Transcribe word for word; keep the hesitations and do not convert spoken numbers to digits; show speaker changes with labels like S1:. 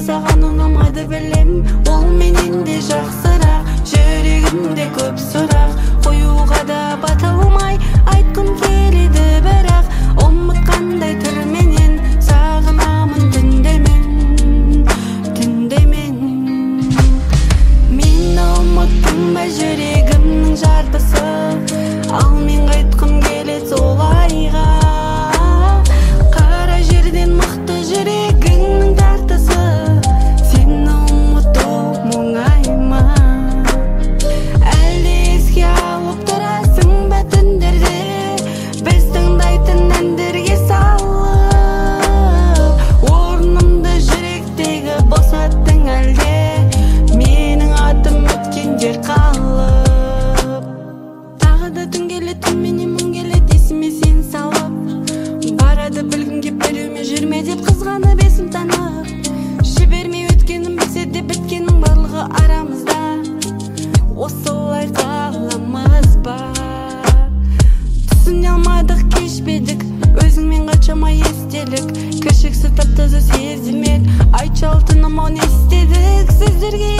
S1: саған ұнамайды білем, ол менен де жақсырақ. Жүрегімде көп сұрақ, қоюға да бата алмай айтқым келеді, бірақ ұмытқандай түрменен сағынамын түнде мен, түнде мен. Мені ұмыттың ба жүрегімнің жартысы, ал мен қайтқым келеді сол айға. Қара жерден мықты жүрегіңнің тартысы, сені ұмыту оңай ма? Әлде еске алып тұрасың ба түндерде, біз тыңдайтын әндерге салып? Орнымды жүректегі босаттың әлде, менің атым өткендер қалып. Тағы да түн келеді, түнменен мың келеді, есіме сен салып. Барады білгім кеп біреуме жүрме деп қызғанып есім танып. Жібермей өткенім білсе де біткеннің барлығы арамызда. Осылай қаламыз ба? Түсіне алмадық, кешпедік, өзіңмен қаншама естелік. Кіршіксіз тап-таза сезімек, айтшы алтыным, ау не істедік? Сіздерге